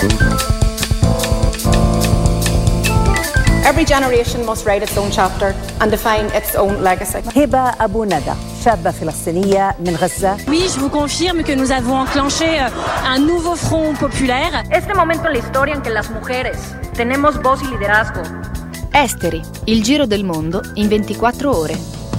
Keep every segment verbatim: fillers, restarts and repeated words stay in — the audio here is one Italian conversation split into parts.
Every generation must write its own chapter and define its own legacy. هبة أبو ندى شابة فلسطينية من غزة. Oui, je vous confirme que nous avons enclenché un nouveau front populaire. Este momento en la historia en que las mujeres tenemos voz y liderazgo. Esteri, il giro del mondo in ventiquattro ore.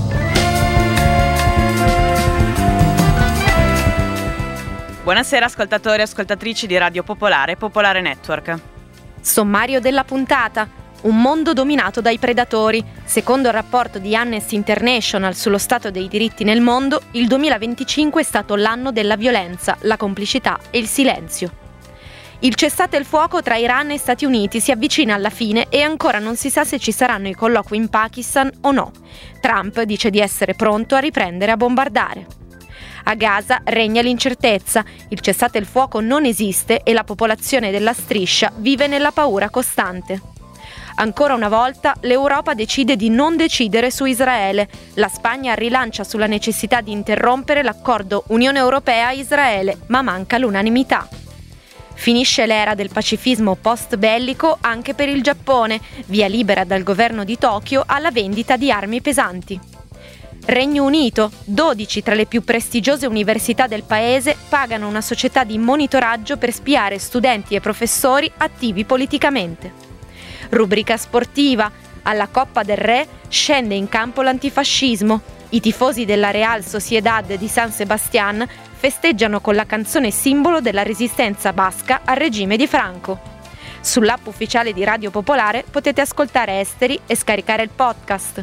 Buonasera ascoltatori e ascoltatrici di Radio Popolare e Popolare Network. Sommario della puntata. Un mondo dominato dai predatori. Secondo il rapporto di Amnesty International sullo stato dei diritti nel mondo, il duemilaventicinque è stato l'anno della violenza, la complicità e il silenzio. Il cessate il fuoco tra Iran e Stati Uniti si avvicina alla fine e ancora non si sa se ci saranno i colloqui in Pakistan o no. Trump dice di essere pronto a riprendere a bombardare. A Gaza regna l'incertezza, il cessate il fuoco non esiste e la popolazione della striscia vive nella paura costante. Ancora una volta l'Europa decide di non decidere su Israele. La Spagna rilancia sulla necessità di interrompere l'accordo Unione Europea-Israele, ma manca l'unanimità. Finisce l'era del pacifismo post-bellico anche per il Giappone, via libera dal governo di Tokyo alla vendita di armi pesanti. Regno Unito, dodici tra le più prestigiose università del paese pagano una società di monitoraggio per spiare studenti e professori attivi politicamente. Rubrica sportiva. Alla Coppa del Re scende in campo l'antifascismo. I tifosi della Real Sociedad di San Sebastián festeggiano con la canzone simbolo della resistenza basca al regime di Franco. Sull'app ufficiale di Radio Popolare potete ascoltare Esteri e scaricare il podcast.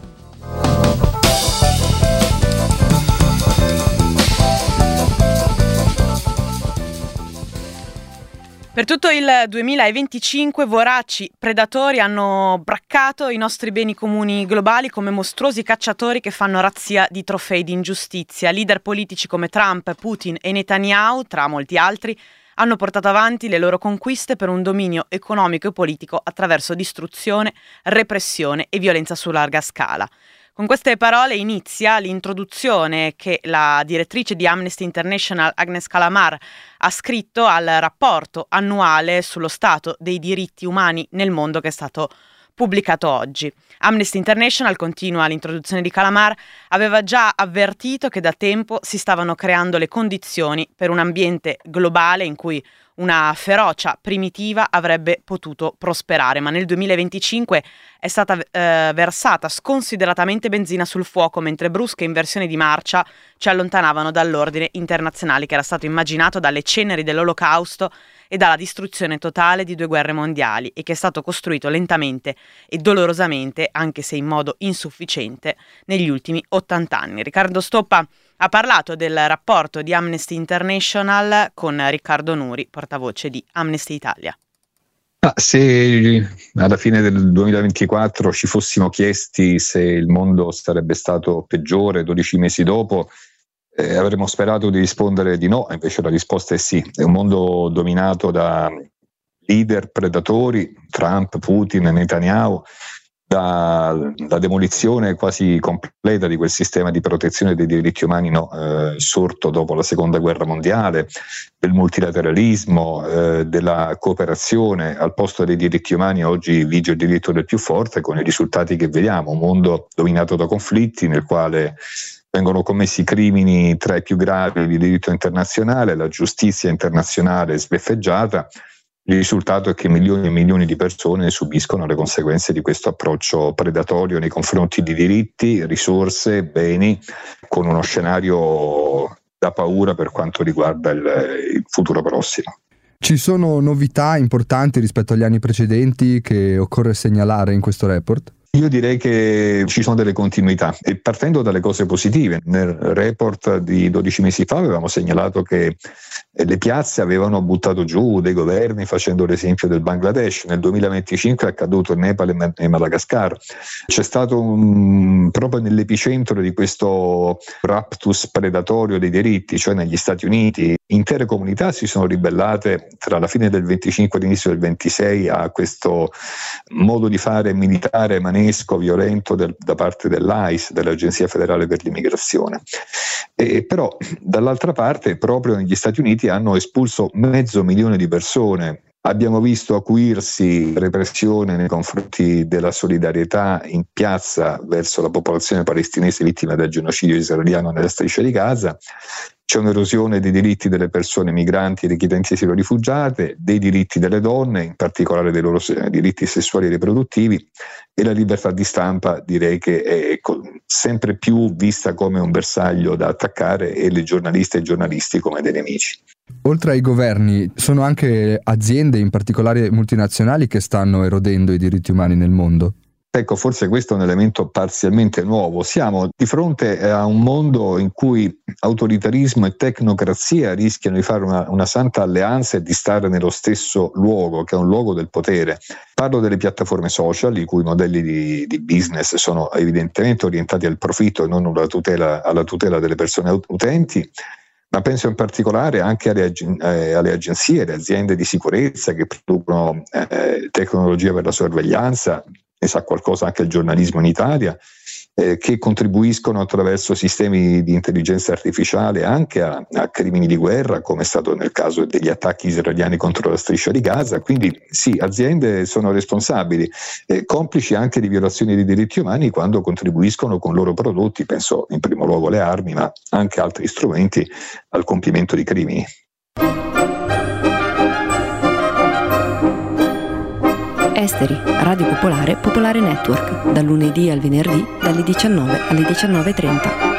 Per tutto il duemilaventicinque voraci predatori hanno braccato i nostri beni comuni globali come mostruosi cacciatori che fanno razzia di trofei di ingiustizia. Leader politici come Trump, Putin e Netanyahu, tra molti altri, hanno portato avanti le loro conquiste per un dominio economico e politico attraverso distruzione, repressione e violenza su larga scala. Con queste parole inizia l'introduzione che la direttrice di Amnesty International Agnes Kalamar ha scritto al rapporto annuale sullo stato dei diritti umani nel mondo che è stato pubblicato oggi. Amnesty International, continua l'introduzione di Kalamar, aveva già avvertito che da tempo si stavano creando le condizioni per un ambiente globale in cui una ferocia primitiva avrebbe potuto prosperare, ma nel duemilaventicinque è stata eh, versata sconsideratamente benzina sul fuoco mentre brusche inversioni di marcia ci allontanavano dall'ordine internazionale che era stato immaginato dalle ceneri dell'Olocausto e dalla distruzione totale di due guerre mondiali e che è stato costruito lentamente e dolorosamente, anche se in modo insufficiente, negli ultimi ottanta anni. Riccardo Stoppa ha parlato del rapporto di Amnesty International con Riccardo Nuri, portavoce di Amnesty Italia. Ah, se alla fine del duemilaventiquattro ci fossimo chiesti se il mondo sarebbe stato peggiore dodici mesi dopo, eh, avremmo sperato di rispondere di no, invece la risposta è sì. È un mondo dominato da leader predatori, Trump, Putin, Netanyahu, da la demolizione quasi completa di quel sistema di protezione dei diritti umani no, eh, sorto dopo la seconda guerra mondiale, del multilateralismo, eh, della cooperazione. Al posto dei diritti umani oggi vige il diritto del più forte, con i risultati che vediamo: un mondo dominato da conflitti nel quale vengono commessi crimini tra i più gravi di diritto internazionale, la giustizia internazionale è sbeffeggiata. Il risultato è che milioni e milioni di persone subiscono le conseguenze di questo approccio predatorio nei confronti di diritti, risorse, beni, con uno scenario da paura per quanto riguarda il, il futuro prossimo. Ci sono novità importanti rispetto agli anni precedenti che occorre segnalare in questo report? Io direi che ci sono delle continuità e partendo dalle cose positive. Nel report di dodici mesi fa avevamo segnalato che le piazze avevano buttato giù dei governi facendo l'esempio del Bangladesh. Nel duemilaventicinque è accaduto in Nepal e Madagascar. C'è stato un, proprio nell'epicentro di questo raptus predatorio dei diritti, cioè negli Stati Uniti, intere comunità si sono ribellate tra la fine del venticinque e l'inizio del ventisei a questo modo di fare militare manesco, violento del, da parte dell'A I C E, dell'Agenzia Federale per l'Immigrazione. E però dall'altra parte proprio negli Stati Uniti hanno espulso mezzo milione di persone Abbiamo visto acuirsi repressione nei confronti della solidarietà in piazza verso la popolazione palestinese vittima del genocidio israeliano nella striscia di Gaza. C'è un'erosione dei diritti delle persone migranti e richiedenti asilo rifugiate, dei diritti delle donne, in particolare dei loro diritti sessuali e riproduttivi, e la libertà di stampa direi che è sempre più vista come un bersaglio da attaccare e le giornaliste e i giornalisti come dei nemici. Oltre ai governi, sono anche aziende, in particolare multinazionali, che stanno erodendo i diritti umani nel mondo? Ecco, forse questo è un elemento parzialmente nuovo. Siamo di fronte a un mondo in cui autoritarismo e tecnocrazia rischiano di fare una, una santa alleanza e di stare nello stesso luogo, che è un luogo del potere. Parlo delle piattaforme social, i cui modelli di, di business sono evidentemente orientati al profitto e non alla tutela, alla tutela delle persone utenti. Ma penso in particolare anche alle, ag- eh, alle agenzie, alle aziende di sicurezza che producono eh, tecnologia per la sorveglianza, ne sa qualcosa anche il giornalismo in Italia, eh, che contribuiscono attraverso sistemi di intelligenza artificiale anche a, a crimini di guerra, come è stato nel caso degli attacchi israeliani contro la striscia di Gaza. Quindi sì, aziende sono responsabili, eh, complici anche di violazioni dei diritti umani quando contribuiscono con loro prodotti, penso in primo luogo alle armi, ma anche altri strumenti, al compimento di crimini. Esteri, Radio Popolare, Popolare Network, dal lunedì al venerdì, dalle diciannove alle diciannove e trenta.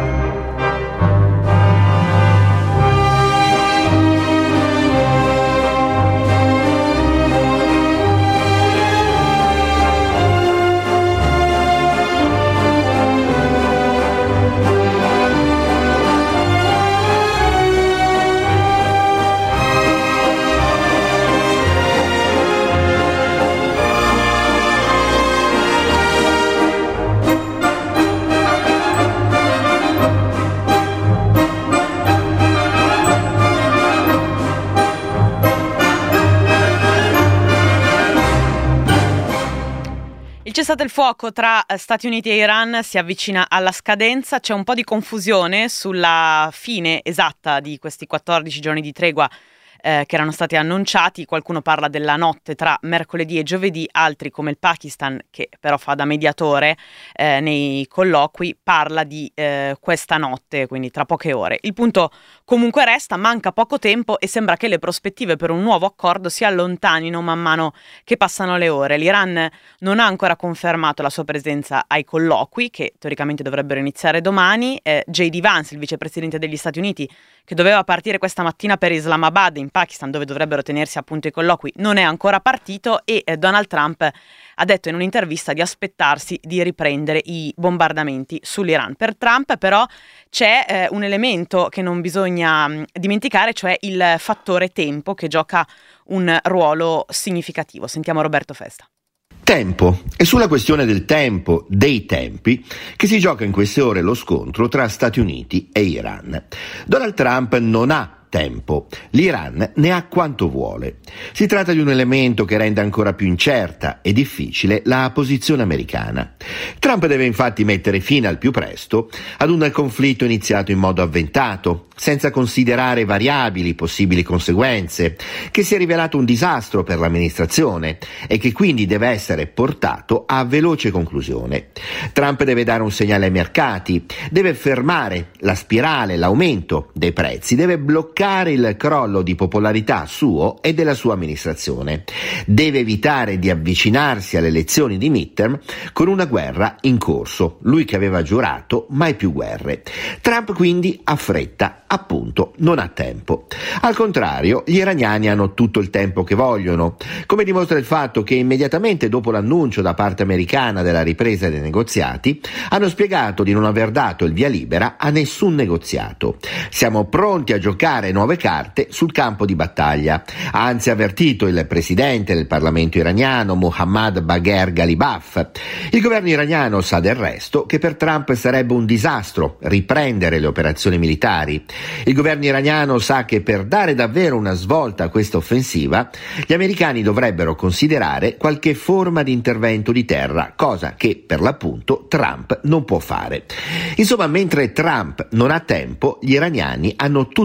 Il cessate il fuoco tra Stati Uniti e Iran si avvicina alla scadenza, c'è un po' di confusione sulla fine esatta di questi quattordici giorni di tregua eh, che erano stati annunciati. Qualcuno parla della notte tra mercoledì e giovedì, altri come il Pakistan, che però fa da mediatore eh, nei colloqui, parla di eh, questa notte, quindi tra poche ore. Il punto comunque resta, manca poco tempo e sembra che le prospettive per un nuovo accordo si allontanino man mano che passano le ore. L'Iran non ha ancora confermato la sua presenza ai colloqui, che teoricamente dovrebbero iniziare domani. Eh, J D Vance, il vicepresidente degli Stati Uniti, che doveva partire questa mattina per Islamabad, in Pakistan, dove dovrebbero tenersi appunto i colloqui, non è ancora partito e eh, Donald Trump ha detto in un'intervista di aspettarsi di riprendere i bombardamenti sull'Iran. Per Trump però c'è eh, un elemento che non bisogna mh, dimenticare, cioè il fattore tempo, che gioca un ruolo significativo. Sentiamo Roberto Festa. Tempo. È sulla questione del tempo, dei tempi, che si gioca in queste ore lo scontro tra Stati Uniti e Iran. Donald Trump non ha tempo. L'Iran ne ha quanto vuole. Si tratta di un elemento che rende ancora più incerta e difficile la posizione americana. Trump deve infatti mettere fine al più presto ad un conflitto iniziato in modo avventato, senza considerare variabili possibili conseguenze, che si è rivelato un disastro per l'amministrazione e che quindi deve essere portato a veloce conclusione. Trump deve dare un segnale ai mercati, deve fermare la spirale, l'aumento dei prezzi, deve bloccare il crollo di popolarità suo e della sua amministrazione. Deve evitare di avvicinarsi alle elezioni di midterm con una guerra in corso, lui che aveva giurato mai più guerre. Trump quindi ha fretta, appunto non ha tempo. Al contrario, gli iraniani hanno tutto il tempo che vogliono, come dimostra il fatto che immediatamente dopo l'annuncio da parte americana della ripresa dei negoziati hanno spiegato di non aver dato il via libera a nessun negoziato. Siamo pronti a giocare nuove carte sul campo di battaglia, ha anzi avvertito il presidente del Parlamento iraniano Mohammad Bagher Ghalibaf. Il governo iraniano sa del resto che per Trump sarebbe un disastro riprendere le operazioni militari. Il governo iraniano sa che per dare davvero una svolta a questa offensiva, gli americani dovrebbero considerare qualche forma di intervento di terra, cosa che per l'appunto Trump non può fare. Insomma, mentre Trump non ha tempo, gli iraniani hanno tutto il tempo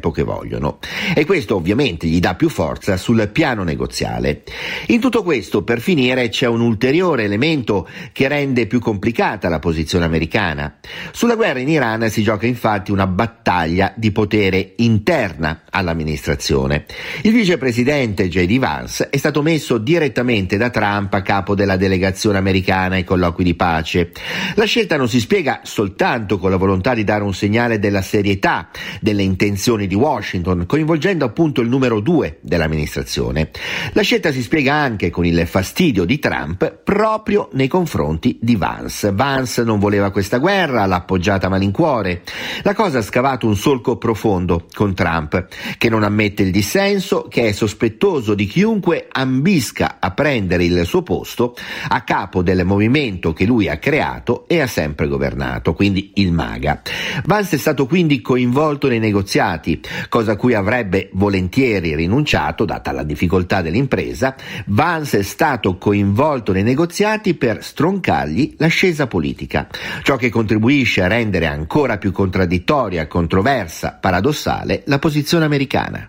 tempo che vogliono. E questo ovviamente gli dà più forza sul piano negoziale. In tutto questo, per finire, c'è un ulteriore elemento che rende più complicata la posizione americana. Sulla guerra in Iran si gioca infatti una battaglia di potere interna all'amministrazione. Il vicepresidente J D Vance è stato messo direttamente da Trump a capo della delegazione americana ai colloqui di pace. La scelta non si spiega soltanto con la volontà di dare un segnale della serietà delle intenzioni di Washington, coinvolgendo appunto il numero due dell'amministrazione. La scelta si spiega anche con il fastidio di Trump proprio nei confronti di Vance. Vance non voleva questa guerra, l'ha appoggiata a malincuore. La cosa ha scavato un solco profondo con Trump, che non ammette il dissenso, che è sospettoso di chiunque ambisca a prendere il suo posto a capo del movimento che lui ha creato e ha sempre governato, quindi il MAGA. Vance è stato quindi coinvolto nei negoziati, cosa a cui avrebbe volentieri rinunciato data la difficoltà dell'impresa. Vance è stato coinvolto nei negoziati per stroncargli l'ascesa politica, ciò che contribuisce a rendere ancora più contraddittoria, controversa, paradossale la posizione americana.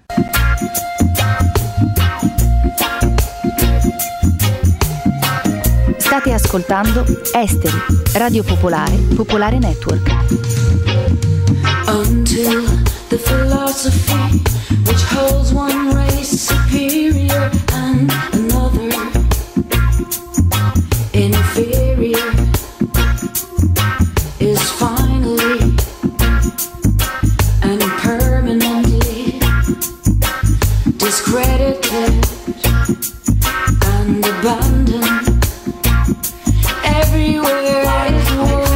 State ascoltando Esteri, Radio Popolare, Popolare Network. Until the philosophy which holds one race superior and another inferior is finally and permanently discredited and abandoned. Everywhere is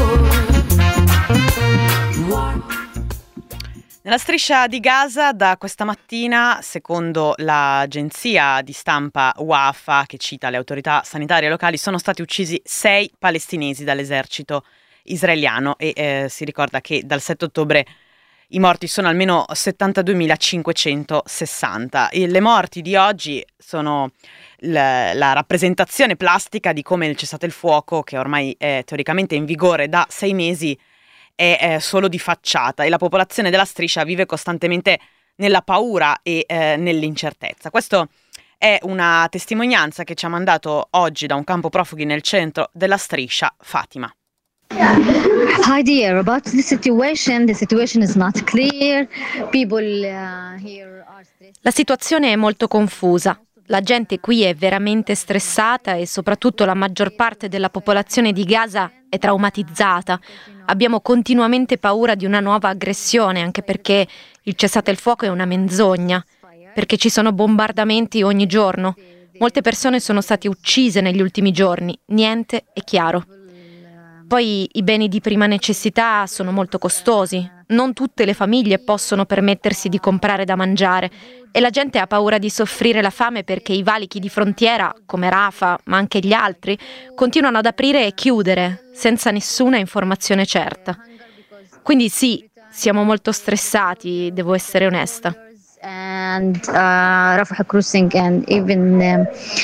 war. Nella striscia di Gaza da questa mattina, secondo l'agenzia di stampa Wafa, che cita le autorità sanitarie locali, sono stati uccisi sei palestinesi dall'esercito israeliano e eh, si ricorda che dal sette ottobre i morti sono almeno settantaduemilacinquecentosessanta. E le morti di oggi sono la, la rappresentazione plastica di come il cessate il fuoco, che ormai è teoricamente in vigore da sei mesi, è, è solo di facciata e la popolazione della striscia vive costantemente nella paura e eh, nell'incertezza. Questo è una testimonianza che ci ha mandato oggi da un campo profughi nel centro della striscia Fatima. Hi dear, about the situation, the situation is not clear. People uh, here are stressed. La situazione è molto confusa. La gente qui è veramente stressata e soprattutto la maggior parte della popolazione di Gaza è traumatizzata. Abbiamo continuamente paura di una nuova aggressione, anche perché il cessate il fuoco è una menzogna, perché ci sono bombardamenti ogni giorno. Molte persone sono state uccise negli ultimi giorni, niente è chiaro. Poi i beni di prima necessità sono molto costosi, non tutte le famiglie possono permettersi di comprare da mangiare e la gente ha paura di soffrire la fame perché i valichi di frontiera, come Rafah, ma anche gli altri, continuano ad aprire e chiudere senza nessuna informazione certa. Quindi sì, siamo molto stressati, devo essere onesta. And uh, Rafah crossing and even um,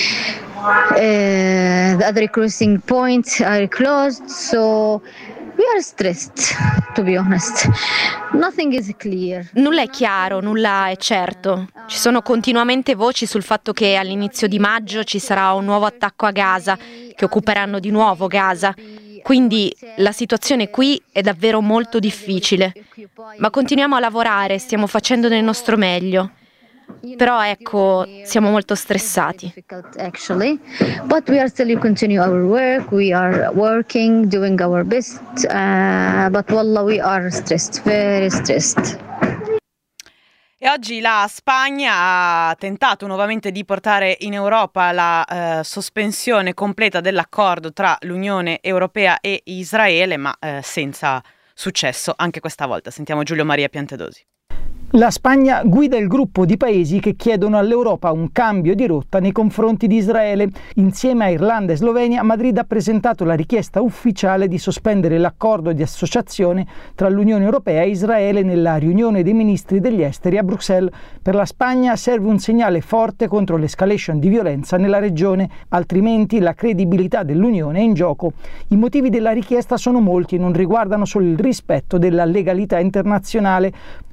Uh, the other crossing points are closed, so we are stressed, to be honest. Nothing is clear. Nulla è chiaro, nulla è certo. Ci sono continuamente voci sul fatto che all'inizio di maggio ci sarà un nuovo attacco a Gaza, che occuperanno di nuovo Gaza. Quindi la situazione qui è davvero molto difficile. Ma continuiamo a lavorare, stiamo facendo del nostro meglio. Però ecco, siamo molto stressati. Actually, but we are still continue our work. We are working, doing our best. Uh, but wallah, we are stressed, very stressed. E oggi la Spagna ha tentato nuovamente di portare in Europa la eh, sospensione completa dell'accordo tra l'Unione Europea e Israele, ma eh, senza successo anche questa volta. Sentiamo Giulio Maria Piantedosi. La Spagna guida il gruppo di paesi che chiedono all'Europa un cambio di rotta nei confronti di Israele. Insieme a Irlanda e Slovenia, Madrid ha presentato la richiesta ufficiale di sospendere l'accordo di associazione tra l'Unione Europea e Israele nella riunione dei ministri degli esteri a Bruxelles. Per la Spagna serve un segnale forte contro l'escalation di violenza nella regione, altrimenti la credibilità dell'Unione è in gioco. I motivi della richiesta sono molti e non riguardano solo il rispetto della legalità internazionale.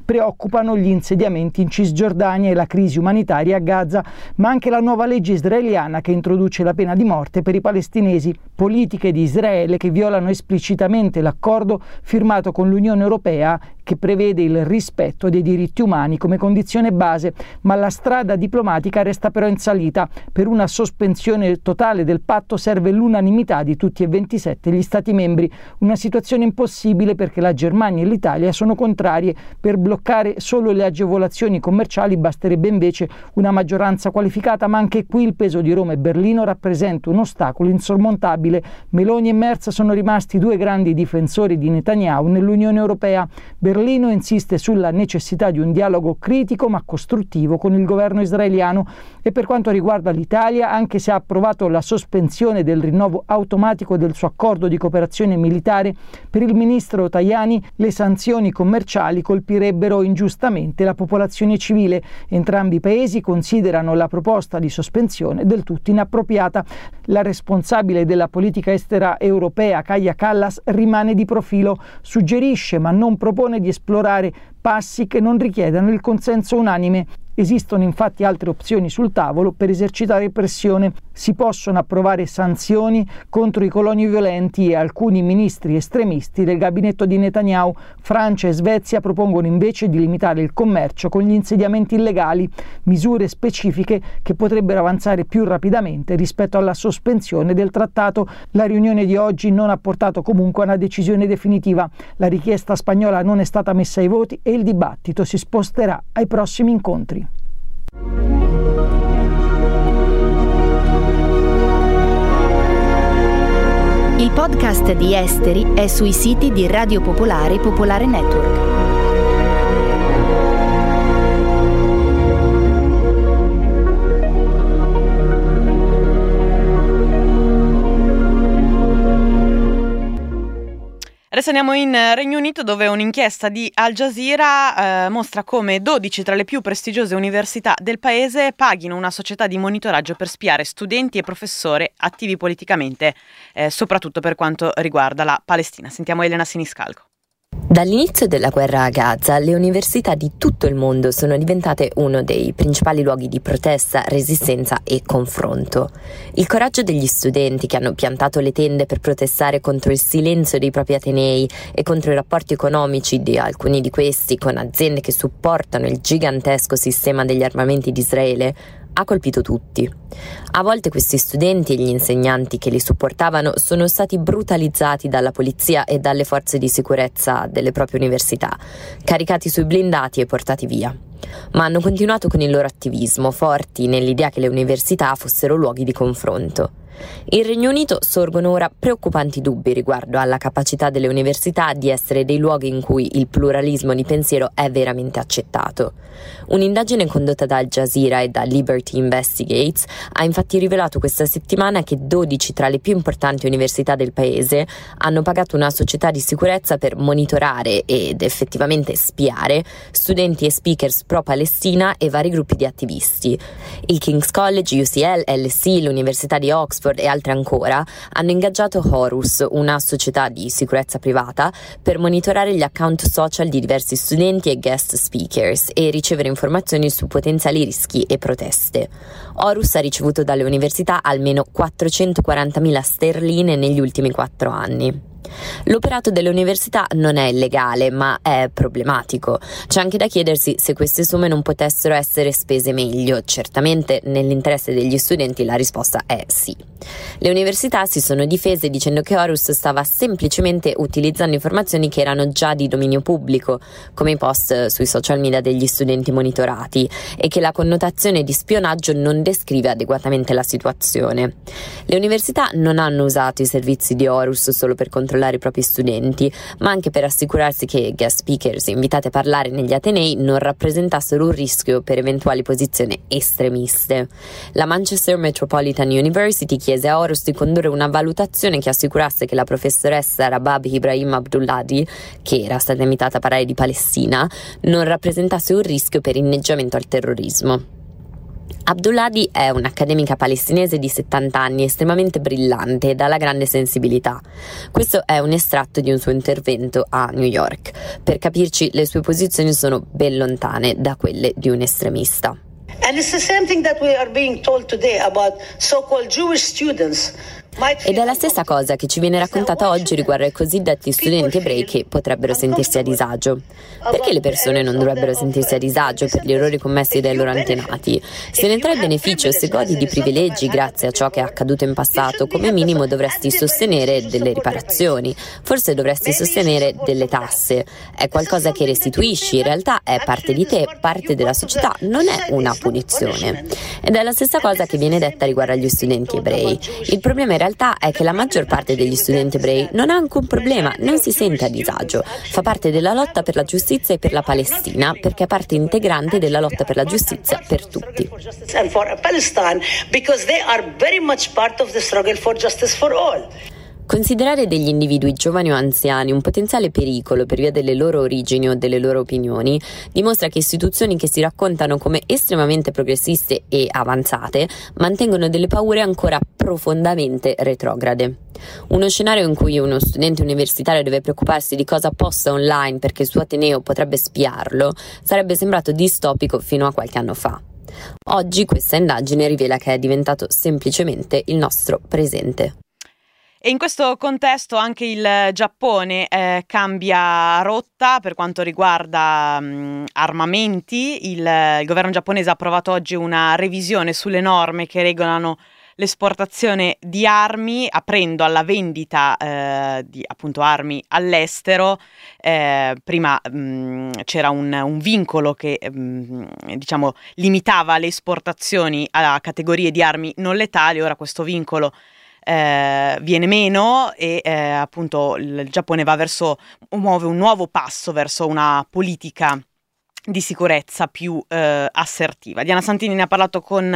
Preoccupano gli insediamenti in Cisgiordania e la crisi umanitaria a Gaza, ma anche la nuova legge israeliana che introduce la pena di morte per i palestinesi, politiche di Israele che violano esplicitamente l'accordo firmato con l'Unione Europea che prevede il rispetto dei diritti umani come condizione base, ma la strada diplomatica resta però in salita. Per una sospensione totale del patto serve l'unanimità di tutti e ventisette gli Stati membri, una situazione impossibile perché la Germania e l'Italia sono contrarie. Per bloccare solo le agevolazioni commerciali basterebbe invece una maggioranza qualificata, ma anche qui il peso di Roma e Berlino rappresenta un ostacolo insormontabile. Meloni e Merz sono rimasti due grandi difensori di Netanyahu nell'Unione Europea. Berlino insiste sulla necessità di un dialogo critico ma costruttivo con il governo israeliano e per quanto riguarda l'Italia, anche se ha approvato la sospensione del rinnovo automatico del suo accordo di cooperazione militare, per il ministro Tajani le sanzioni commerciali colpirebbero ingiustamente la popolazione civile. Entrambi i paesi considerano la proposta di sospensione del tutto inappropriata. La responsabile della politica estera europea, Kaja Kallas, rimane di profilo, suggerisce ma non propone di esplorare passi che non richiedano il consenso unanime. Esistono infatti altre opzioni sul tavolo per esercitare pressione. Si possono approvare sanzioni contro i coloni violenti e alcuni ministri estremisti del gabinetto di Netanyahu. Francia e Svezia propongono invece di limitare il commercio con gli insediamenti illegali, misure specifiche che potrebbero avanzare più rapidamente rispetto alla sospensione del trattato. La riunione di oggi non ha portato comunque a una decisione definitiva. La richiesta spagnola non è stata messa ai voti e il dibattito si sposterà ai prossimi incontri. Il podcast di Esteri è sui siti di Radio Popolare e Popolare Network. Adesso andiamo in Regno Unito, dove un'inchiesta di Al Jazeera eh, mostra come dodici tra le più prestigiose università del paese paghino una società di monitoraggio per spiare studenti e professori attivi politicamente, eh, soprattutto per quanto riguarda la Palestina. Sentiamo Elena Siniscalco. Dall'inizio della guerra a Gaza, le università di tutto il mondo sono diventate uno dei principali luoghi di protesta, resistenza e confronto. Il coraggio degli studenti che hanno piantato le tende per protestare contro il silenzio dei propri atenei e contro i rapporti economici di alcuni di questi con aziende che supportano il gigantesco sistema degli armamenti di Israele ha colpito tutti. A volte questi studenti e gli insegnanti che li supportavano sono stati brutalizzati dalla polizia e dalle forze di sicurezza delle proprie università, caricati sui blindati e portati via. Ma hanno continuato con il loro attivismo, forti nell'idea che le università fossero luoghi di confronto. In Regno Unito sorgono ora preoccupanti dubbi riguardo alla capacità delle università di essere dei luoghi in cui il pluralismo di pensiero è veramente accettato. Un'indagine condotta da Al Jazeera e da Liberty Investigates ha infatti rivelato questa settimana che dodici tra le più importanti università del paese hanno pagato una società di sicurezza per monitorare ed effettivamente spiare studenti e speakers pro-Palestina e vari gruppi di attivisti. Il King's College, U C L, L S E, l'Università di Oxford e altre ancora hanno ingaggiato Horus, una società di sicurezza privata, per monitorare gli account social di diversi studenti e guest speakers e ricevere informazioni su potenziali rischi e proteste. Horus ha ricevuto dalle università almeno quattrocentoquarantamila sterline negli ultimi quattro anni. L'operato delle università non è illegale, ma è problematico. C'è anche da chiedersi se queste somme non potessero essere spese meglio. Certamente nell'interesse degli studenti la risposta è sì. Le università si sono difese dicendo che Horus stava semplicemente utilizzando informazioni che erano già di dominio pubblico, come i post sui social media degli studenti monitorati, e che la connotazione di spionaggio non descrive adeguatamente la situazione. Le università non hanno usato i servizi di Horus solo per controllare i propri studenti, ma anche per assicurarsi che guest speakers invitati a parlare negli atenei non rappresentassero un rischio per eventuali posizioni estremiste. La Manchester Metropolitan University chiese a Horus di condurre una valutazione che assicurasse che la professoressa Rabab Ibrahim Abdulladi, che era stata invitata a parlare di Palestina, non rappresentasse un rischio per inneggiamento al terrorismo. Abdulladi è un'accademica palestinese di settanta anni, estremamente brillante e dalla grande sensibilità. Questo è un estratto di un suo intervento a New York. Per capirci, le sue posizioni sono ben lontane da quelle di un estremista. And it's the same thing that we are being told today about so-called Jewish students. Ed è la stessa cosa che ci viene raccontata oggi riguardo ai cosiddetti studenti ebrei che potrebbero sentirsi a disagio. Perché le persone non dovrebbero sentirsi a disagio per gli errori commessi dai loro antenati? Se ne trae beneficio e se godi di privilegi grazie a ciò che è accaduto in passato, come minimo dovresti sostenere delle riparazioni, forse dovresti sostenere delle tasse. È qualcosa che restituisci, in realtà è parte di te, parte della società, non è una punizione. Ed è la stessa cosa che viene detta riguardo agli studenti ebrei. Il problema è in realtà è che la maggior parte degli studenti ebrei non ha alcun problema, non si sente a disagio, fa parte della lotta per la giustizia e per la Palestina, perché è parte integrante della lotta per la giustizia per tutti. Considerare degli individui giovani o anziani un potenziale pericolo per via delle loro origini o delle loro opinioni dimostra che istituzioni che si raccontano come estremamente progressiste e avanzate mantengono delle paure ancora profondamente retrograde. Uno scenario in cui uno studente universitario deve preoccuparsi di cosa posta online perché il suo ateneo potrebbe spiarlo sarebbe sembrato distopico fino a qualche anno fa. Oggi questa indagine rivela che è diventato semplicemente il nostro presente. E in questo contesto anche il Giappone eh, cambia rotta per quanto riguarda mh, armamenti. Il, il governo giapponese ha approvato oggi una revisione sulle norme che regolano l'esportazione di armi, aprendo alla vendita eh, di appunto armi all'estero. Eh, prima mh, c'era un, un vincolo che mh, diciamo limitava le esportazioni a categorie di armi non letali. Ora questo vincolo Eh, viene meno e eh, appunto il Giappone va verso, muove un nuovo passo verso una politica di sicurezza più eh, assertiva. Diana Santini ne ha parlato con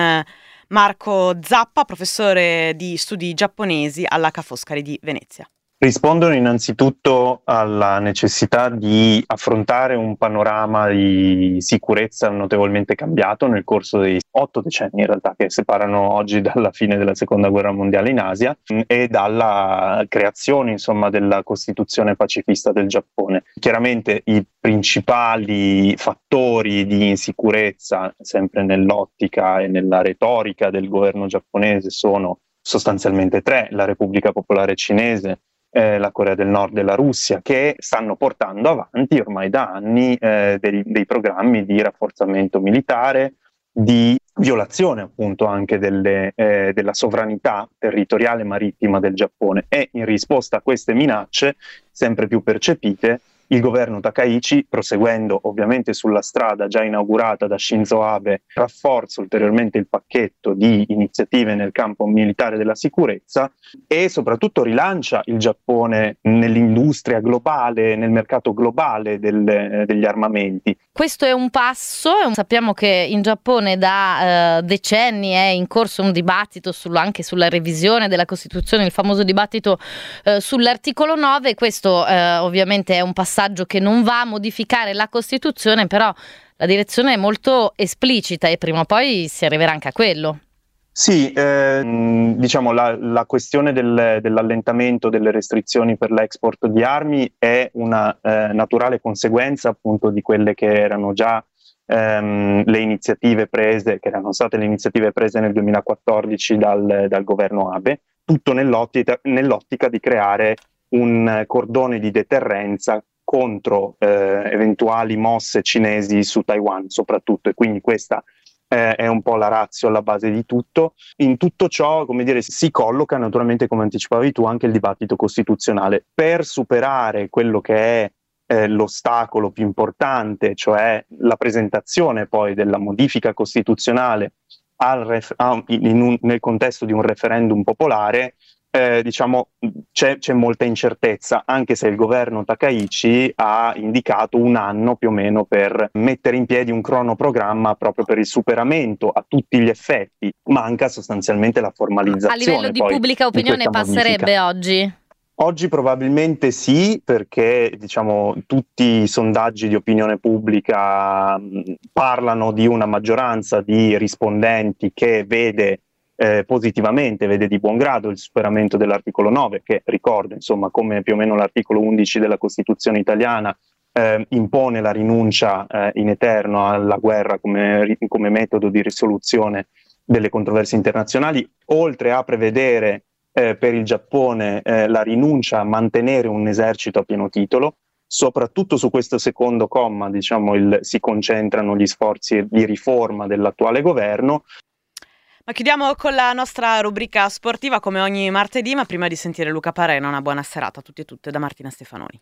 Marco Zappa, professore di studi giapponesi alla Ca' Foscari di Venezia. Rispondono innanzitutto alla necessità di affrontare un panorama di sicurezza notevolmente cambiato nel corso dei otto decenni in realtà che separano oggi dalla fine della seconda guerra mondiale in Asia e dalla creazione insomma della Costituzione pacifista del Giappone. Chiaramente i principali fattori di insicurezza sempre nell'ottica e nella retorica del governo giapponese sono sostanzialmente tre: la Repubblica Popolare Cinese, Eh, la Corea del Nord e la Russia, che stanno portando avanti ormai da anni eh, dei, dei programmi di rafforzamento militare, di violazione appunto anche delle, eh, della sovranità territoriale marittima del Giappone. E in risposta a queste minacce sempre più percepite, il governo Takaichi, proseguendo ovviamente sulla strada già inaugurata da Shinzo Abe, rafforza ulteriormente il pacchetto di iniziative nel campo militare della sicurezza e soprattutto rilancia il Giappone nell'industria globale, nel mercato globale del, eh, degli armamenti. Questo è un passo, sappiamo che in Giappone da eh, decenni è in corso un dibattito sul, anche sulla revisione della Costituzione, il famoso dibattito eh, sull'articolo nove. Questo eh, ovviamente è un passaggio che non va a modificare la Costituzione, però la direzione è molto esplicita e prima o poi si arriverà anche a quello. Sì, eh, diciamo la, la questione del, dell'allentamento delle restrizioni per l'export di armi è una eh, naturale conseguenza appunto di quelle che erano già ehm, le iniziative prese, che erano state le iniziative prese nel duemilaquattordici dal, dal governo Abe, tutto nell'ottica, nell'ottica di creare un cordone di deterrenza contro eh, eventuali mosse cinesi su Taiwan soprattutto, e quindi questa eh, è un po' la ratio alla base di tutto. In tutto ciò, come dire, si colloca naturalmente, come anticipavi tu, anche il dibattito costituzionale per superare quello che è eh, l'ostacolo più importante, cioè la presentazione poi della modifica costituzionale al ref- a, in un, nel contesto di un referendum popolare. Eh, diciamo c'è, c'è molta incertezza, anche se il governo Takaichi ha indicato un anno più o meno per mettere in piedi un cronoprogramma proprio per il superamento a tutti gli effetti. Manca sostanzialmente la formalizzazione. A livello di poi, pubblica opinione di passerebbe modifica. oggi? Oggi probabilmente sì, perché diciamo tutti i sondaggi di opinione pubblica mh, parlano di una maggioranza di rispondenti che vede eh, positivamente, vede di buon grado il superamento dell'articolo nove, che ricordo, insomma, come più o meno l'articolo undici della Costituzione italiana eh, impone la rinuncia eh, in eterno alla guerra come, come metodo di risoluzione delle controversie internazionali, oltre a prevedere Eh, per il Giappone eh, la rinuncia a mantenere un esercito a pieno titolo. Soprattutto su questo secondo comma, diciamo, il, si concentrano gli sforzi di riforma dell'attuale governo. Ma chiudiamo con la nostra rubrica sportiva come ogni martedì, ma prima di sentire Luca Parena, una buona serata a tutti e tutte da Martina Stefanoni.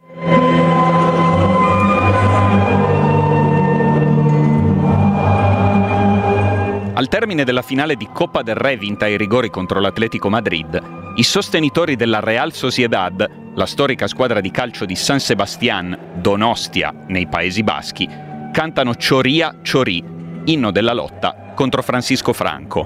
Al termine della finale di Copa del Re vinta ai rigori contro l'Atlético Madrid, i sostenitori della Real Sociedad, la storica squadra di calcio di San Sebastián, Donostia, nei Paesi Baschi, cantano Choría Chorí, inno della lotta contro Francisco Franco.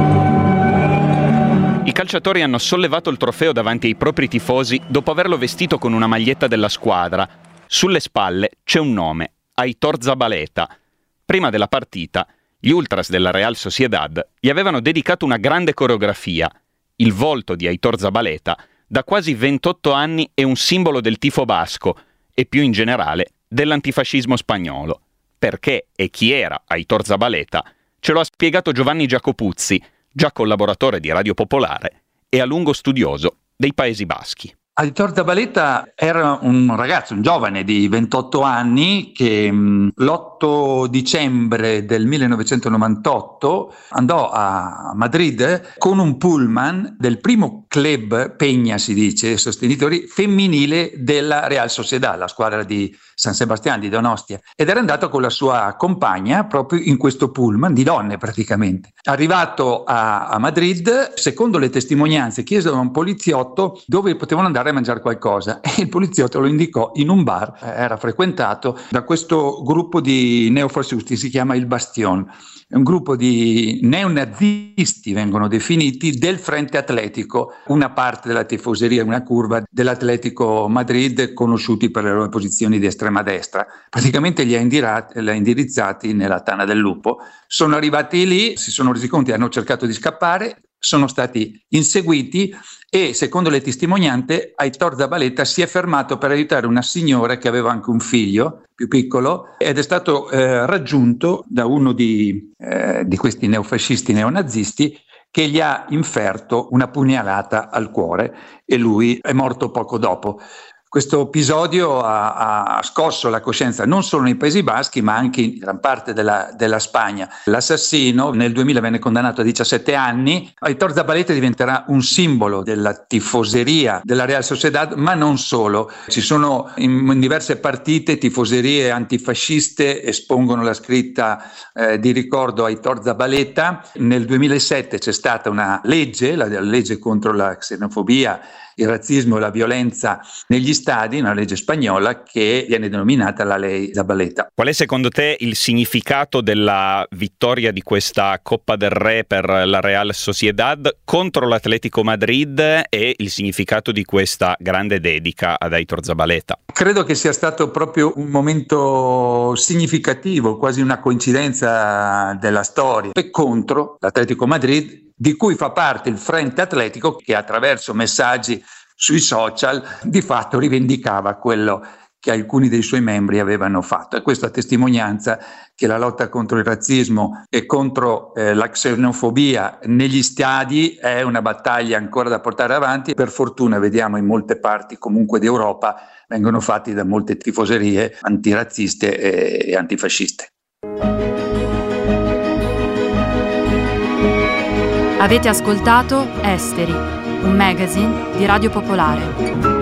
I calciatori hanno sollevato il trofeo davanti ai propri tifosi dopo averlo vestito con una maglietta della squadra. Sulle spalle c'è un nome, Aitor Zabaleta. Prima della partita, gli ultras della Real Sociedad gli avevano dedicato una grande coreografia. Il volto di Aitor Zabaleta da quasi ventotto anni è un simbolo del tifo basco e più in generale dell'antifascismo spagnolo. Perché e chi era Aitor Zabaleta ce lo ha spiegato Giovanni Giacopuzzi, già collaboratore di Radio Popolare e a lungo studioso dei Paesi Baschi. Aitor Zabaleta era un ragazzo, un giovane di ventotto anni che mh, l'otto dicembre del millenovecentonovantotto andò a Madrid con un pullman del primo club, Peña si dice, sostenitori femminile della Real Sociedad, la squadra di San Sebastián di Donostia, ed era andato con la sua compagna proprio in questo pullman di donne praticamente. Arrivato a, a Madrid, secondo le testimonianze, chiesero a un poliziotto dove potevano andare a mangiare qualcosa e il poliziotto lo indicò in un bar, era frequentato da questo gruppo di neofascisti, si chiama il Bastion, è un gruppo di neonazisti, vengono definiti, del Frente Atletico, una parte della tifoseria, una curva dell'Atletico Madrid, conosciuti per le loro posizioni di estrema destra. Praticamente li ha, indirat- li ha indirizzati nella Tana del Lupo. Sono arrivati lì, si sono resi conto, hanno cercato di scappare, sono stati inseguiti e, secondo le testimonianze, Aitor Zabaleta si è fermato per aiutare una signora che aveva anche un figlio più piccolo ed è stato eh, raggiunto da uno di, eh, di questi neofascisti neonazisti che gli ha inferto una pugnalata al cuore e lui è morto poco dopo. Questo episodio ha, ha scosso la coscienza non solo nei Paesi Baschi ma anche in gran parte della, della Spagna. L'assassino nel duemila venne condannato a diciassette anni. Aitor Zabaleta diventerà un simbolo della tifoseria della Real Sociedad, ma non solo. Ci sono in, in diverse partite tifoserie antifasciste espongono la scritta eh, di ricordo Aitor Zabaleta. Nel duemilasette c'è stata una legge, la, la legge contro la xenofobia, il razzismo e la violenza negli stadi, una legge spagnola che viene denominata la Ley Zabaleta. Qual è secondo te il significato della vittoria di questa Coppa del Re per la Real Sociedad contro l'Atletico Madrid e il significato di questa grande dedica ad Aitor Zabaleta? Credo che sia stato proprio un momento significativo, quasi una coincidenza della storia, e contro l'Atletico Madrid, di cui fa parte il Frente Atletico, che attraverso messaggi sui social di fatto rivendicava quello che alcuni dei suoi membri avevano fatto. E questa testimonianza che la lotta contro il razzismo e contro eh, la xenofobia negli stadi è una battaglia ancora da portare avanti. Per fortuna vediamo in molte parti comunque d'Europa vengono fatti da molte tifoserie antirazziste e, e antifasciste. Avete ascoltato Esteri, un magazine di Radio Popolare.